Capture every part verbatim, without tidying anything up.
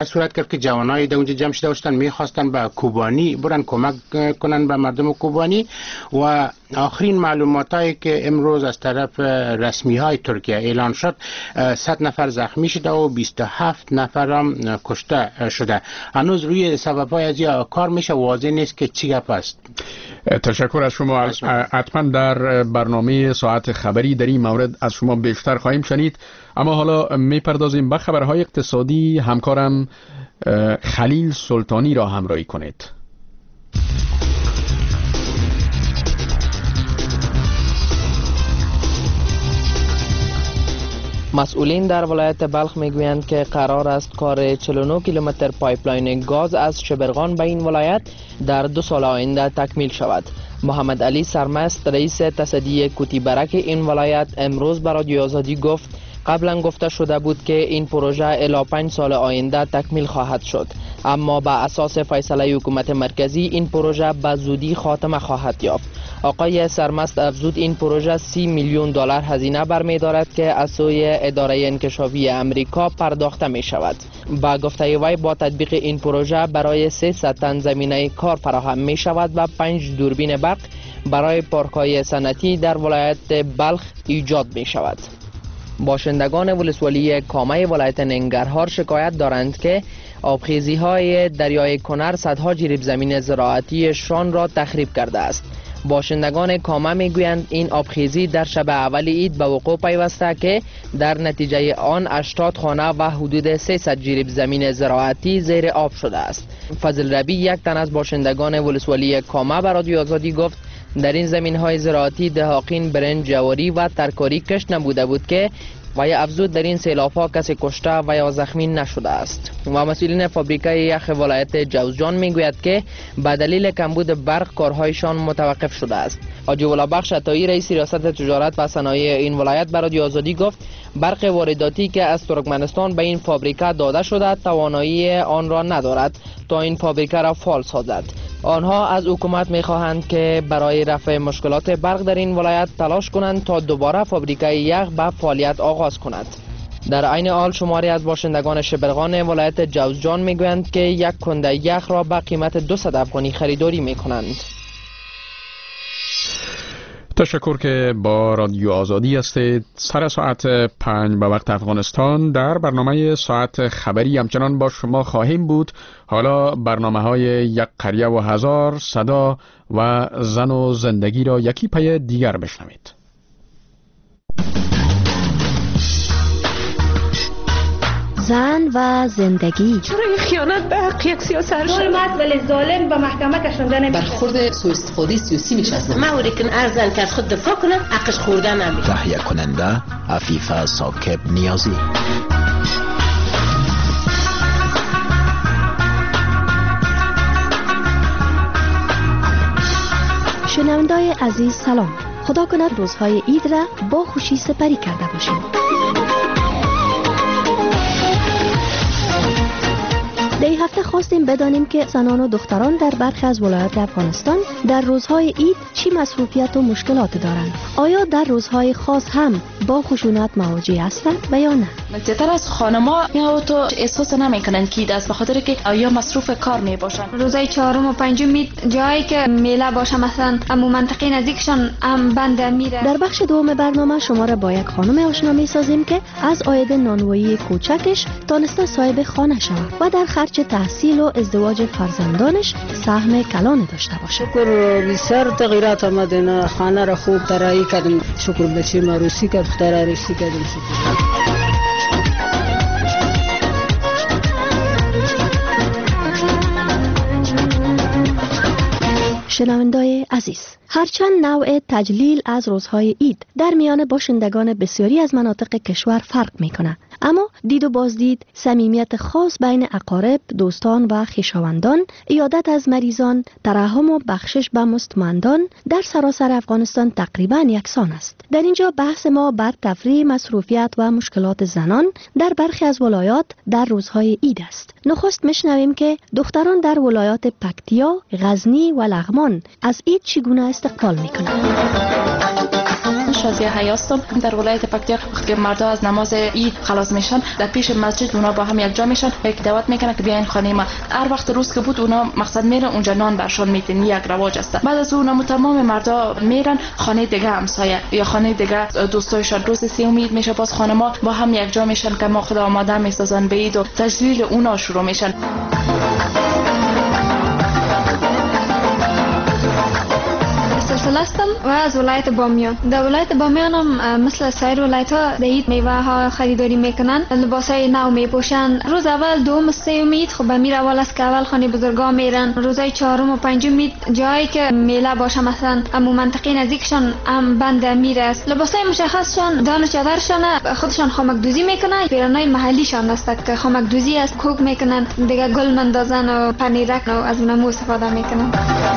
صورت کرد که جوانای در اونجا جمع شده باشن، میخواستن به کوبانی برن کمک کنن به مردم کوبانی. و آخرین معلوماتایی که امروز از طرف رسمی های ترکیه اعلان شد، صد نفر زخمی شده و بیست و هفت نفر هم کشته شده. هنوز روی سبب‌های از یا کار میشه، واضح نیست که چی گپ است. تشکر از شما. حتما در برنامه ساعت خبری در این مورد از شما بیشتر خواهیم شنید. اما حالا میپردازیم به خبرهای اقتصادی. همکارم خلیل سلطانی را همراهی کنید. مسئولین در ولایت بلخ میگویند که قرار است کار چهل و نه کیلومتر پایپلاین گاز از شبرغان به این ولایت در دو سال آینده تکمیل شود. محمد علی سرمست رئیس تصدی کوتی برک این ولایت امروز به رادیو آزادی گفت قبلا گفته شده بود که این پروژه الی پنج سال آینده تکمیل خواهد شد، اما با اساس فیصله حکومت مرکزی این پروژه به زودی خاتمه خواهد یافت. آقای سرمست افزود این پروژه سی میلیون دلار هزینه برمی‌دارد که از سوی اداره انکشافی امریکا پرداخته می شود. با گفته وی با تطبیق این پروژه برای سیصد تن زمینه کار فراهم می شود و پنج دوربین برق برای پارک‌های صنعتی در ولایت بلخ ایجاد می شود. باشندگان ولسوالی کامه ولایت ننگرهار شکایت دارند که آبخیزی های دریای کنر صدها جریب زمین زراعتیشان را تخریب کرده است. باشندگان کامه میگویند این آبخیزی در شب اول عید به وقوع پیوسته که در نتیجه آن هشتاد خانه و حدود سیصد جریب زمین زراعتی زیر آب شده است. فضل ربی یک تن از باشندگان ولسوالی کامه به رادیو آزادی گفت در این زمین های زراعتی دهاقین برنج، جواری و ترکاری کشت نبوده بود که و یا افزود در این سیلاب ها کسی کشته و یا زخمی نشده است. و مسئولین فابریکه یخ ولایت جوزجان میگوید که به دلیل کمبود برق کارهایشان متوقف شده است. حاجی ولا بخش عطایی رئیس ریاست تجارت و صنایع این ولایت به رادیو آزادی گفت برق وارداتی که از ترکمنستان به این فابریکه داده شده توانایی آن را ندارد تا این فابریکه را فعال سازد. آنها از حکومت میخواهند که برای رفع مشکلات برق در این ولایت تلاش کنند تا دوباره فابریکه یخ به فعالیت آغاز کند. در عین حال شماری از باشندگان شبرغان ولایت جوزجان میگویند که یک کنده یخ را به قیمت دویست افغانی خریداری میکنند. تشکر که با رادیو آزادی هستید. سر ساعت پنج به وقت افغانستان در برنامه ساعت خبری همچنان با شما خواهیم بود. حالا برنامه های یک قریه و هزار، صدا و زن و زندگی را یکی پی دیگر بشنوید. زن و زندگی. چرا این خیانت به حق یک سیاست ظلمت ولی ظالم به محکمه کشنده نمیشه. برخورد سوء استفاده سیاسی میشه از ما اوریکن ارزن که از خود دفاع کنه حقش خوردن نمیشه. تهیه کننده عفیفه ساکب نیازی. شنوندای عزیز سلام. خدا کند روزهای عید را با خوشی سپری کرده باشیم. در این هفته خواستیم بدانیم که زنان و دختران در برخی از ولایات افغانستان در روزهای عید چی مصروفیت و مشکلات دارند. آیا در روزهای خاص هم با خشونت مواجه هستند و یا نه؟ زیادتر از خانم‌ها یا تو احساس نمی‌کنند که عید است، به خاطر که یا مصروف کار میباشند. روزهای چهارم و پنجم عید جایی که میله باشه مثلا امو منطقه نزدیکشان هم بنده میره. در بخش دوم برنامه شما را با یک خانم آشنا می‌سازیم که از عاید نانوایی کوچکش تانسته صاحب خانه شود و در خرج تحصیل و ازدواج فرزندانش سهم کلان داشته باشه. شکر بسیار تغییرات آمده، خانه را خوب طراحی کردیم. شکر بچه ما روسی کرد، دختر روسی کردیم. شنوندای عزیز، هرچند نوع تجلیل از روزهای عید در میان باشندگان بسیاری از مناطق کشور فرق میکنه، اما دید و بازدید، صمیمیت خاص بین اقارب، دوستان و خویشاوندان، عیادت از مریضان، ترحم و بخشش به مستمندان در سراسر افغانستان تقریبا یکسان است. در اینجا بحث ما بر تفریح، مصروفیت و مشکلات زنان در برخی از ولایات در روزهای عید است. نخست میشنویم که دختران در ولایات پکتیا، غزنی و لغمان از عید چگونه استقبال میکنند. بخش از یه حی هستم در ولایت پکتیکا. وقتی که مردا از نماز عید خلاص میشن در پیش مسجد اونا با هم یک جا میشن، یک دعوت میکنن که بیاین خانه ما. هر وقت روز که بود اونا مقصد میرن اونجا نان برشون میتین، یک رواج است. بعد از اون تمام مردا میرن خانه دیگه همسایه یا خانه دیگه دوستایشان. روز سوم عید میشه باز خانه ما با هم یک جا میشن که ما خدا آماده میسازن به عید و تجلیل اونا شروع میشن. هستم و از ولایت بامیان. در ولایت بامیان هم مثل سایر ولایت ها در عید میوه ها خریداری میکنن، لباس های نو میپوشن. روز اول دوم سوم عید خب امیر اول است که اول خانه بزرگا میرن. روزای چهارم و پنجم عید جایی که میله باشه مثلا امو منطقه نزدیکشان هم بند امیر است. لباس های مشخصشان دان و چادرشان خودشان خامک دوزی میکنن. پیرانای محلیشان است که خامک دوزی است، کوک میکنن، دیگه گل مندازن و پنیرک و از اونمو استفاده میکنن.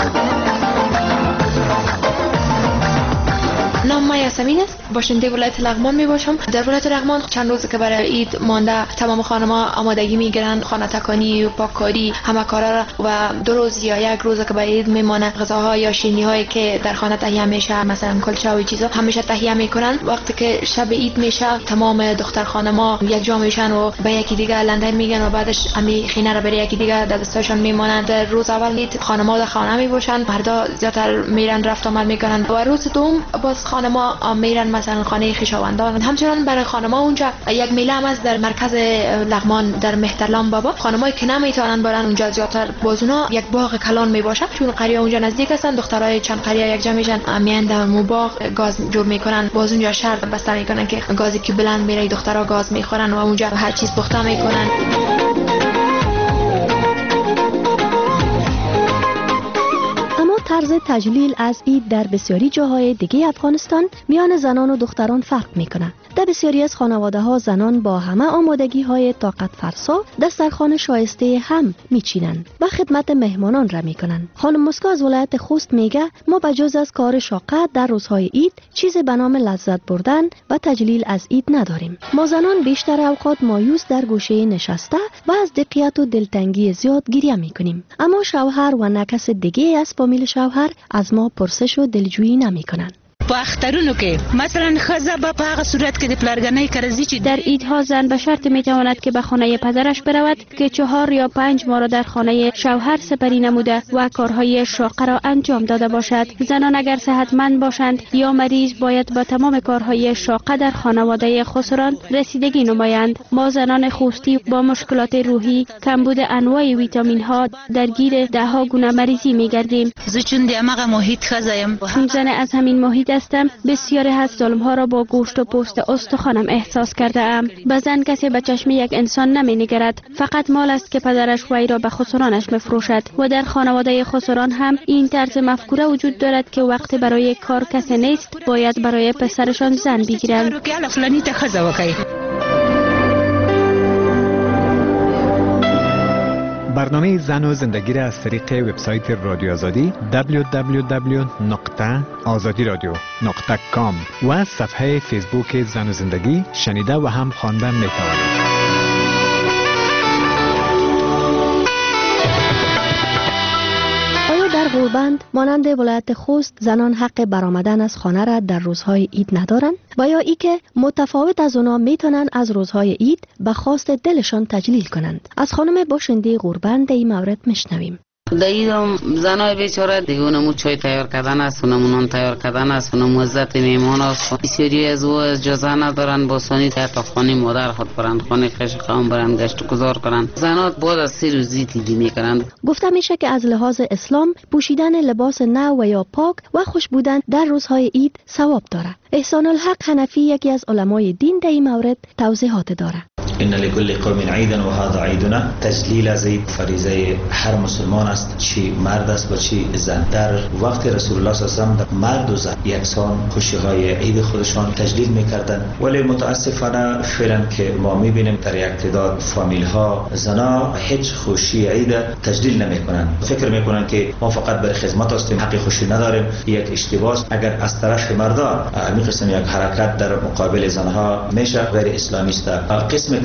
نام ما یاسمین است، باشنده ولایت لغمان می باشم. در ولایت لغمان چند روز که برای عید مانده تمام خانم‌ها آمادگی میگیرن، خانه تکانی و پاککاری همه کارا را، و دو روز یا یک روز که برای عید میمانه غذاها یا شیرینی‌هایی که در خانه تهیه میشه مثلا کلچه و چیزا همیشه تهیه میکنن. وقتی که شب عید میشه تمام دختر خانم‌ها یک جا میشن و به یکی دیگه لندن میگن و بعدش امی خینه را برای یکی دیگه در دستشون میمونن. در روز اول عید خانم‌ها در خانه می باشن، مردا زیاتر میرن رفت آمد میکنن و روز دوم باز خانم‌ها میرن مثلا خانه خویشاوندان. همچنان برای خانم‌ها اونجا یک میله هم است در مرکز لغمان در مهترلام بابا. خانم‌هایی که نمیتونن برن اونجا زیاتر بازونا یک باغ کلان میباشه، چون قریه اونجا نزدیک هستن. دخترای چند قریه یک جا میشن میان در مو باغ گاز جور میکنن، باز اونجا شرط بسته میکنن که گازی که بلند میره دخترها گاز میخورن و اونجا هر چیز پخته میکنن. طرز تجلیل از عید در بسیاری جاهای دیگه افغانستان میان زنان و دختران فرق میکنه. در بسیاری از خانواده ها زنان با همه آمادگی های طاقت فرسا دسترخوان شایسته هم میچینند و خدمت مهمانان را میکنند. خانم مسکو از ولایت خوست میگه ما بجز از کار شاقت در روزهای عید چیزی به نام لذت بردن و تجلیل از عید نداریم. ما زنان بیشتر اوقات مایوس در گوشه نشسته و از دقیقت و دلتنگی زیاد گریه میکنیم، اما شوهر و نکس دیگه از فامیل شوهر از ما پرسش و دلجویی نمیکنند. په اخترونو کې مثلا خزه به په هغه صورت کې د پلرګنۍ کرزي چې در عیدها زن به شرط میتواند که به خانه پدرش برود که چهار یا پنج ماه را در خانه شوهر سپری نموده و کارهای شاقه را انجام داده باشد. زنان اگر صحتمند باشند یا مریض باید با تمام کارهای شاقه در خانواده خسران رسیدگی نمایند. ما زنان خوستی با مشکلات روحی، کمبود انواع ویتامین ها درگیر ده ها گونه مریضی میگردیم. زه چون د هغه محیط خزه یم، زن از همین محیط هستم. بسیاری از ظلم ها را با گوشت و پوست استخوانم احساس کرده ام. بزن کسی به چشم یک انسان نمی نگرد، فقط مال است که پدرش وی را به خسرانش مفروشد. و در خانواده خسران هم این طرز مفکوره وجود دارد که وقتی برای کار کسی نیست باید برای پسرشان زن بگیرند. برنامه زن و زندگی را از طریق وبسایت رادیو آزادی دبلیو دبلیو دبلیو نقطه آزادی رادیو نقطه کام و صفحه فیسبوک زن و زندگی شنیده و هم خواندن می توانید. در غوربند مانند ولایت خوست زنان حق برآمدن از خانه را در روزهای عید ندارند و یا ای که متفاوت از اونا میتونن از روزهای عید به خواست دلشان تجلیل کنند. از خانم باشنده غوربند این مورد میشنویم. در ایدم زنای بیچاره دیگه اونمو چای تیار کردن است، اونمو نان تیار کردن است، اونمو عزت میمون است. بسیاری از او اجازه ندارن با سانی تا خانه مادر خود برند، خانه خش قوم برند گشت گذار کنند. زنات بعد از سه روز دیدی میکنند. گفته میشه که از لحاظ اسلام پوشیدن لباس نو و یا پاک و خوش بودن در روزهای عید ثواب داره. احسان الحق حنفی یکی از علمای دین در این مورد توضیحات داره. ان لكل قوم عيدا وهذا عيدنا. تجلیل از عید فریضه هر مسلمان است، چی مرد است و چی زن. در وقت رسول الله صلی الله علیه و مرد و زن یکسان خوشی های عید خودشان تجلیل میکردن، ولی متاسفانه فعلا که ما میبینیم در یک تعداد فامیل ها زنا هیچ خوشی عید تجلیل نمیکنن. فکر میکنن که ما فقط برای خدمت هستیم، حق خوشی نداریم. یک اشتباه اگر از طرف مردا همین قسم یک حرکت در مقابل زنها میشه غیر اسلامی است. قسمی که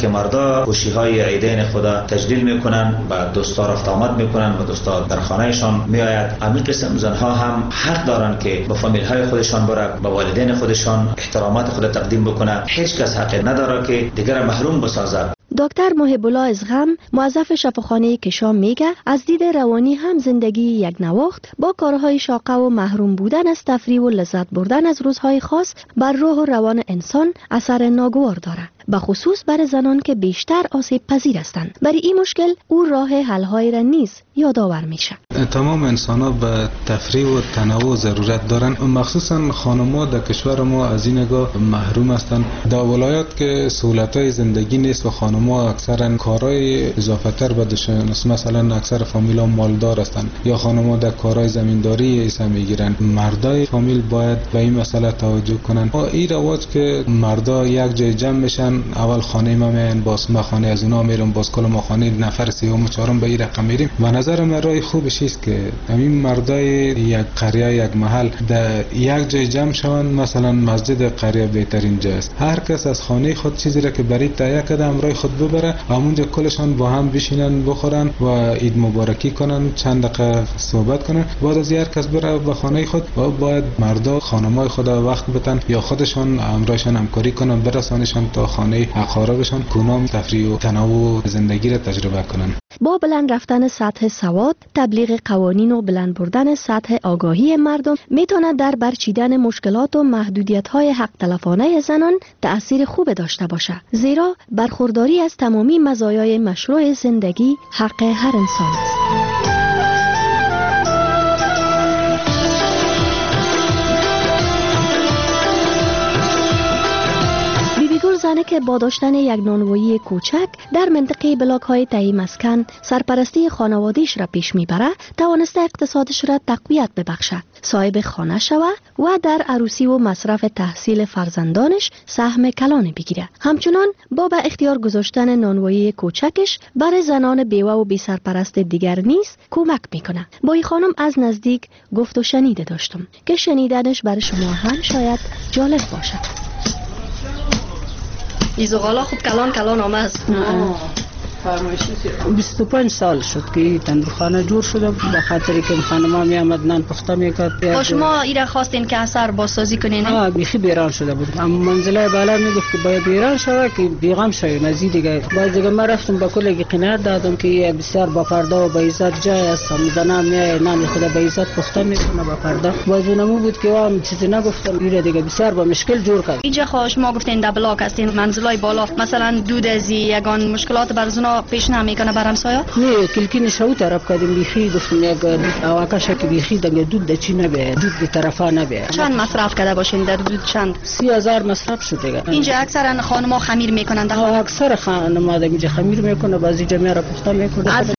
که مردا خوشی‌های عیدین خدا تجلیل میکنن، با دوستا رفت آمد میکنن و دوستا در خانهشان میآید. همین قسم زنها هم حق دارن که با فامیل های خودشان بره، با والدین خودشان احترامات خود تقدیم بکنه. هیچ کس حق نداره که دیگر محروم بسازد. دکتر محب الله ازغم موظف شفاخانه کشام میگه از دید روانی هم زندگی یک نواخت با کارهای شاقه و محروم بودن از تفریح و لذت بردن از روزهای خاص بر روح و روان انسان اثر ناگوار داره، به خصوص برای زنان که بیشتر آسیب پذیر هستند. برای این مشکل او راه حل‌های را نیز یادآور میشه. تمام انسان‌ها به تفریح و تنوع ضرورت دارن، مخصوصا خانم‌ها در کشور ما از این نگاه محروم هستند. در ولایات که سهولت‌های زندگی نیست و خانم‌ها اکثرا کارهای اضافه‌تر بدشن، مثلا اکثر فامیل‌ها مالدار هستند یا خانم‌ها در کارهای زمینداری حصه میگیرن. مردای فامیل باید به این مسئله توجه کنن. این رواج که مردا یک جای جمع میشن، اول خانه ما میان، باز ما خانه از اونا میرم، باز کل ما خانه نفر سوم و چهارم به این رقم میریم. و نظر من رای خوبش است که همین مردای یک قریه یک محل در یک جای جمع شوند. مثلا مسجد قریه بهترین جا است. هر کس از خانه خود چیزی را که برای تهیه کرده امرای خود ببره، همونجا کلشان با هم بشینن بخورن و عید مبارکی کنن، چند دقیقه صحبت کنن. بعد از هر کس بره به خانه خود و باید مردا خانمای خود وقت بدن یا خودشان امرایشان همکاری کنن، برسانشان تا خانه اقاربشان، کنام تفریح و تنوع زندگی را تجربه کنن. با بلند رفتن سطح سواد، تبلیغ قوانین و بلند بردن سطح آگاهی مردم میتونه در برچیدن مشکلات و محدودیت‌های حق تلفانه زنان تأثیر خوب داشته باشه، زیرا برخورداری از تمامی مزایای مشروع زندگی حق هر انسان است. زنه که با داشتن یک نانوایی کوچک در منطقه بلاک های تهی مسکن سرپرستی خانوادیش را پیش میبره، توانسته اقتصادش را تقویت ببخشه، صاحب خانه شوه و در عروسی و مصرف تحصیل فرزندانش سهم کلان بگیره. همچنان با به اختیار گذاشتن نانوایی کوچکش برای زنان بیوه و بی سرپرست دیگر نیز کمک میکنه. با این خانم از نزدیک گفت و شنیده داشتم که شنیدنش برای شما هم شاید جالب باشه. ایزوغالا خوب کلان کلان آمه است. بیست و پنج سال شد که تندورخانه جور شده، به خاطری که خانم‌ها می آمد نان پخته میکرد. با شما ایره خواستین که اثر بازسازی کنین؟ آه بیخی بیران شده بود. اما منزله بالا میگفت که باید بیران شود که بیغم شوی مزید دیگه. باز دیگه ما رفتم با کلی قناعت دادم که بسیار با پرده و با عزت جای است. زنا میای نان خود با عزت پخته میکنه با پرده. باز اونمو بود که وام چیزی نگفتم. ایره دیگه بسیار با مشکل جور کرد. اینجا خواهش ما گفتین در بلاک هستین، منزلای بالا مثلا دود از یگان مشکلات بر زنا پیش نمیکنه بر همسایه؟ نه کلکین شو طرف کردیم بیخی گفتم یک آواکش که بیخی دیگه دود دچی نبه، دود به طرفا نبه. چند مصرف کرده باشین در دود؟ چند؟ سی هزار مصرف شده. اینجا اکثرا خانم‌ها خمیر میکنن. اکثر خانم‌ها اینجا خمیر میکنه، بعضی جمعه را پخته میکنه.